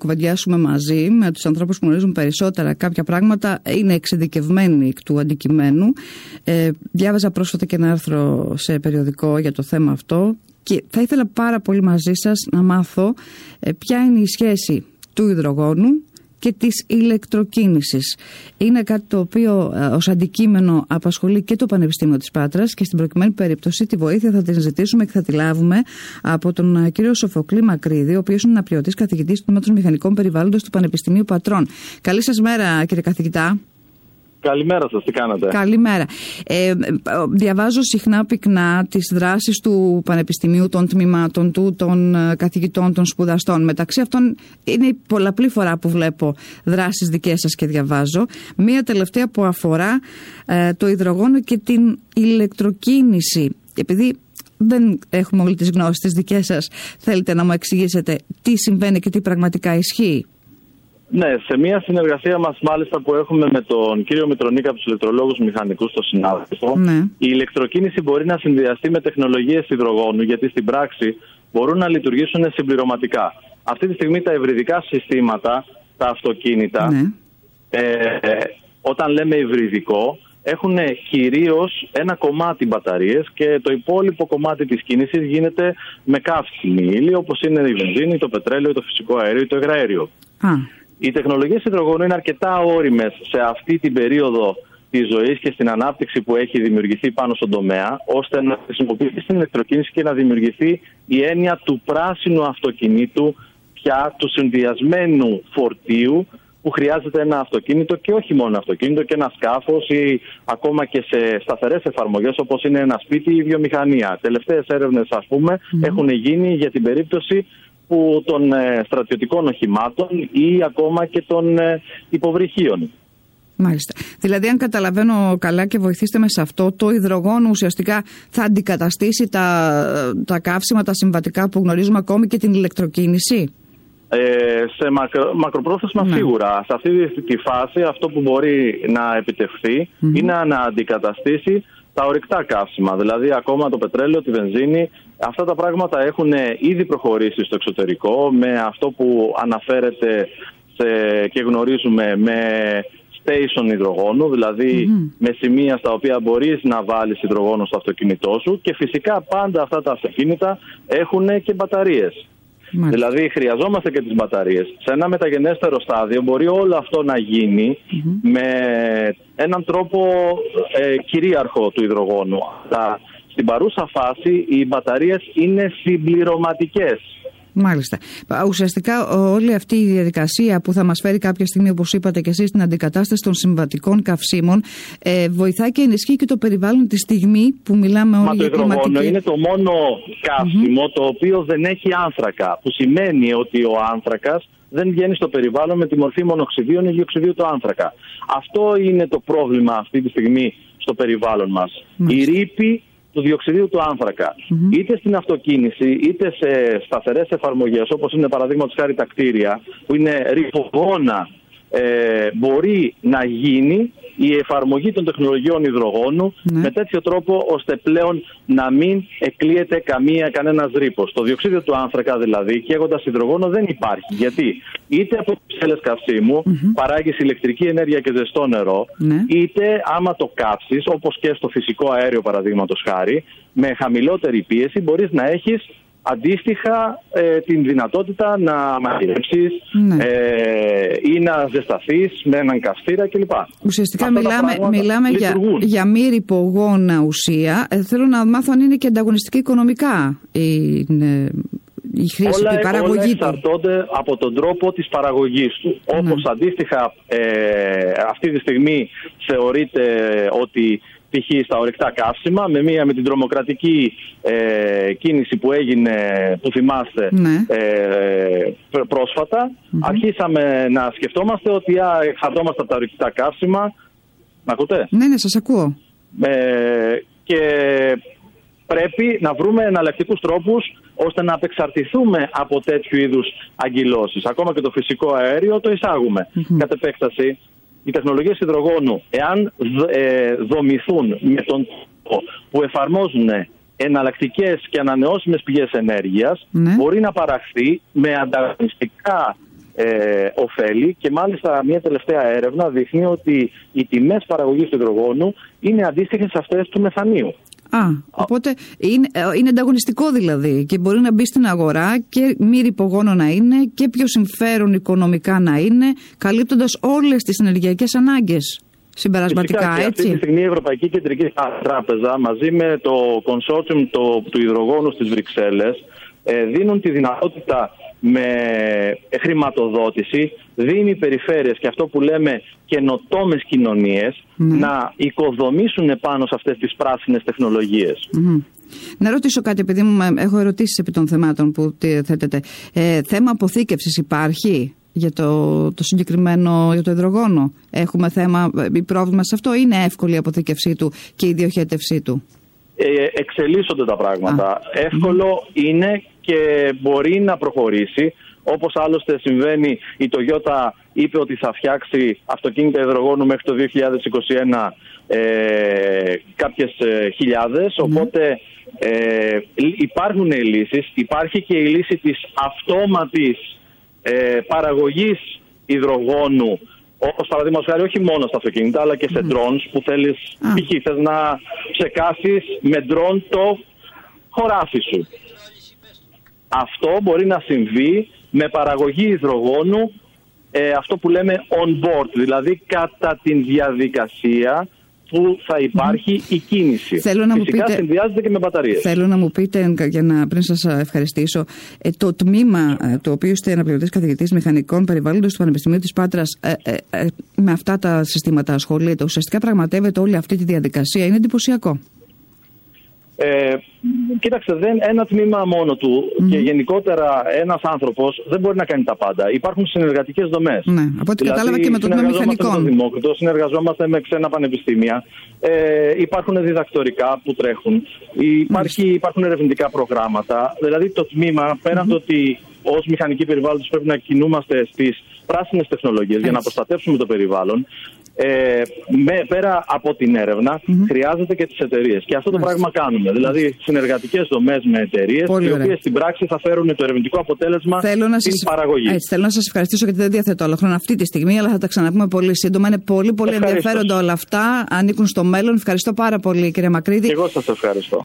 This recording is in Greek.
κουβεντιάσουμε μαζί με τους ανθρώπους που γνωρίζουν περισσότερα κάποια πράγματα, είναι εξειδικευμένοι εκ του αντικειμένου. Διάβαζα πρόσφατα και ένα άρθρο σε περιοδικό για το θέμα αυτό και θα ήθελα πάρα πολύ μαζί σας να μάθω ποια είναι η σχέση του υδρογόνου και της ηλεκτροκίνησης. Είναι κάτι το οποίο ως αντικείμενο απασχολεί και το Πανεπιστήμιο της Πάτρας και στην προκειμένη περίπτωση τη βοήθεια θα την ζητήσουμε και θα τη λάβουμε από τον κύριο Σοφοκλή Μακρύδη, ο οποίος είναι αναπληρωτής καθηγητής του Τμήματος Μηχανικών Περιβάλλοντος του Πανεπιστημίου Πατρών. Καλή σας μέρα, κύριε καθηγητά. Καλημέρα σας, τι κάνετε? Καλημέρα. Διαβάζω συχνά πυκνά τις δράσεις του Πανεπιστημίου, των τμήματων του, των καθηγητών, των σπουδαστών. Μεταξύ αυτών είναι η πολλαπλή φορά που βλέπω δράσεις δικές σας και διαβάζω. Μία τελευταία που αφορά το υδρογόνο και την ηλεκτροκίνηση. Επειδή δεν έχουμε όλες τις γνώσεις τις δικές σας, θέλετε να μου εξηγήσετε τι συμβαίνει και τι πραγματικά ισχύει? Ναι, σε μια συνεργασία μας μάλιστα που έχουμε με τον κύριο Μητρονίκα από τους ηλεκτρολόγους μηχανικούς στο συνάδελφο, η ηλεκτροκίνηση μπορεί να συνδυαστεί με τεχνολογίες υδρογόνου, γιατί στην πράξη μπορούν να λειτουργήσουν συμπληρωματικά. Αυτή τη στιγμή τα υβριδικά συστήματα, τα αυτοκίνητα, όταν λέμε υβριδικό, έχουν κυρίως ένα κομμάτι μπαταρίες και το υπόλοιπο κομμάτι της κίνησης γίνεται με καύσιμη ύλη, όπως είναι η βενζίνη, το πετρέλαιο, το φυσικό αέριο ή το υγραέριο. Οι τεχνολογίες υδρογόνου είναι αρκετά όριμες σε αυτή την περίοδο της ζωής και στην ανάπτυξη που έχει δημιουργηθεί πάνω στον τομέα, ώστε να χρησιμοποιηθεί στην ηλεκτροκίνηση και να δημιουργηθεί η έννοια του πράσινου αυτοκινήτου, πια του συνδυασμένου φορτίου που χρειάζεται ένα αυτοκίνητο και όχι μόνο ένα αυτοκίνητο, και ένα σκάφος ή ακόμα και σε σταθερές εφαρμογές όπως είναι ένα σπίτι ή βιομηχανία. Τελευταίες έρευνες, ας πούμε, έχουν γίνει για την περίπτωση των στρατιωτικών οχημάτων ή ακόμα και των υποβρυχίων. Μάλιστα. Δηλαδή, αν καταλαβαίνω καλά και βοηθήστε με σε αυτό, το υδρογόνο ουσιαστικά θα αντικαταστήσει τα καύσιμα, τα συμβατικά που γνωρίζουμε, ακόμη και την ηλεκτροκίνηση? Σε μακροπρόθεσμα σίγουρα. Σε αυτή τη φάση αυτό που μπορεί να επιτευχθεί είναι να αντικαταστήσει τα ορυκτά καύσιμα, δηλαδή ακόμα το πετρέλαιο, τη βενζίνη. Αυτά τα πράγματα έχουν ήδη προχωρήσει στο εξωτερικό με αυτό που αναφέρεται και γνωρίζουμε με station υδρογόνου, δηλαδή με σημεία στα οποία μπορείς να βάλεις υδρογόνο στο αυτοκίνητό σου, και φυσικά πάντα αυτά τα αυτοκίνητα έχουν και μπαταρίες. Δηλαδή χρειαζόμαστε και τις μπαταρίες. Σε ένα μεταγενέστερο στάδιο μπορεί όλο αυτό να γίνει με έναν τρόπο κυρίαρχο του υδρογόνου. Στην παρούσα φάση οι μπαταρίες είναι συμπληρωματικές. Μάλιστα. Ουσιαστικά όλη αυτή η διαδικασία που θα μας φέρει κάποια στιγμή, όπως είπατε και εσείς, την αντικατάσταση των συμβατικών καυσίμων, βοηθάει και ενισχύει και το περιβάλλον τη στιγμή που μιλάμε όλοι για κλιματική. Το υδρογόνο είναι το μόνο καύσιμο το οποίο δεν έχει άνθρακα, που σημαίνει ότι ο άνθρακας δεν βγαίνει στο περιβάλλον με τη μορφή μονοξυδίων ή διοξυδίου του άνθρακα. Αυτό είναι το πρόβλημα αυτή τη στιγμή στο περιβάλλον μας. Η ρήπη του διοξιδίου του άνθρακα. Είτε στην αυτοκίνηση, είτε σε σταθερές εφαρμογές, όπως είναι παραδείγματος χάρη τα κτίρια, που είναι ρηπογόνα, μπορεί να γίνει η εφαρμογή των τεχνολογιών υδρογόνου με τέτοιο τρόπο ώστε πλέον να μην εκλείεται κανένας ρήπος. Το διοξείδιο του άνθρακα δηλαδή, καίγοντας υδρογόνο, δεν υπάρχει. Γιατί είτε από τις ψέλες καυσίμου παράγεις ηλεκτρική ενέργεια και ζεστό νερό, είτε άμα το κάψεις, όπως και στο φυσικό αέριο παραδείγματος χάρη, με χαμηλότερη πίεση μπορείς να έχεις αντίστοιχα την δυνατότητα να μαγειρέψεις ή να ζεσταθείς με έναν καυστήρα κλπ. Ουσιαστικά μιλάμε για μη ρηπογόνα ουσία. Θέλω να μάθω αν είναι και ανταγωνιστική οικονομικά η χρήση του, η παραγωγή του. Όλα εξαρτώνται από τον τρόπο της παραγωγής του. Όπως αντίστοιχα αυτή τη στιγμή θεωρείται ότι π.χ. στα ορυκτά καύσιμα, με την τρομοκρατική κίνηση που έγινε, που θυμάστε, πρόσφατα, αρχίσαμε να σκεφτόμαστε ότι εξαρτώμαστε από τα ορυκτά καύσιμα. Μ' ακούτε? Ναι, σας ακούω. Και πρέπει να βρούμε εναλλακτικούς τρόπους ώστε να απεξαρτηθούμε από τέτοιου είδους αγκυλώσεις. Ακόμα και το φυσικό αέριο το εισάγουμε. Κατ' επέκταση, οι τεχνολογίες υδρογόνου, εάν δομηθούν με τον τρόπο που εφαρμόζουν εναλλακτικές και ανανεώσιμες πηγές ενέργειας, μπορεί να παραχθεί με ανταγωνιστικά ωφέλη, και μάλιστα μια τελευταία έρευνα δείχνει ότι οι τιμές παραγωγής του υδρογόνου είναι αντίστοιχες σε αυτές του μεθανίου. Οπότε είναι ανταγωνιστικό δηλαδή και μπορεί να μπει στην αγορά και μη ρυπογόνο να είναι και πιο συμφέρον οικονομικά να είναι, καλύπτοντας όλες τις ενεργειακές ανάγκες συμπερασματικά. Φυσικά, έτσι. Αυτή τη στιγμή η Ευρωπαϊκή Κεντρική Τράπεζα μαζί με το consortium του υδρογόνου στις Βρυξέλλες δίνουν τη δυνατότητα με χρηματοδότηση, δίνει περιφέρειες και αυτό που λέμε καινοτόμες κοινωνίες να οικοδομήσουν πάνω σε αυτές τις πράσινες τεχνολογίες. Να ρωτήσω κάτι, επειδή έχω ερωτήσεις επί των θεμάτων που θέτετε. Θέμα αποθήκευσης υπάρχει για το συγκεκριμένο, για το υδρογόνο? Έχουμε θέμα ή πρόβλημα σε αυτό, είναι εύκολη η αποθήκευσή του και η διοχέτευσή του? Εξελίσσονται τα πράγματα. Εύκολο είναι και μπορεί να προχωρήσει. Όπως άλλωστε συμβαίνει, η Toyota είπε ότι θα φτιάξει αυτοκίνητα υδρογόνου μέχρι το 2021 κάποιες χιλιάδες. Οπότε υπάρχουν οι λύσεις. Υπάρχει και η λύση της αυτόματης παραγωγής υδρογόνου, όπως παραδείγματος χάρη όχι μόνο στα αυτοκίνητα αλλά και σε drones που θέλεις, θες να ψεκάσεις με drone το χωράφι σου. Αυτό μπορεί να συμβεί με παραγωγή υδρογόνου, αυτό που λέμε on board, δηλαδή κατά την διαδικασία που θα υπάρχει η κίνηση. Φυσικά συνδυάζεται και με μπαταρίες. Θέλω να μου πείτε, πριν σας ευχαριστήσω, το τμήμα το οποίο είστε αναπληρωτής καθηγητής μηχανικών περιβάλλοντος του Πανεπιστημίου της Πάτρας, με αυτά τα συστήματα ασχολείται, ουσιαστικά πραγματεύεται όλη αυτή τη διαδικασία. Είναι εντυπωσιακό. Κοίταξε, ένα τμήμα μόνο του και γενικότερα ένας άνθρωπος δεν μπορεί να κάνει τα πάντα. Υπάρχουν συνεργατικές δομές. Ναι, από ό,τι κατάλαβα και με το τμήμα μηχανικών. Με το Δημόκριτο, συνεργαζόμαστε με ξένα πανεπιστήμια. Υπάρχουν διδακτορικά που τρέχουν. Υπάρχουν ερευνητικά προγράμματα. Δηλαδή το τμήμα, πέραν το ότι ως μηχανικοί περιβάλλοντες πρέπει να κινούμαστε στις πράσινες τεχνολογίες για να προστατεύσουμε το περιβάλλον, πέρα από την έρευνα χρειάζεται και τις εταιρείες. Και αυτό το πράγμα κάνουμε. Δηλαδή συνεργατικές δομές με εταιρείες, οι οποίες στην πράξη θα φέρουν το ερευνητικό αποτέλεσμα στην παραγωγή. Θέλω να σας ευχαριστήσω, γιατί δεν διαθέτω άλλο χρόνο αυτή τη στιγμή, αλλά θα τα ξαναπούμε πολύ σύντομα. Είναι πολύ ενδιαφέροντα όλα αυτά. Ανήκουν στο μέλλον. Ευχαριστώ πάρα πολύ, κύριε Μακρύδη. Και εγώ σας ευχαριστώ.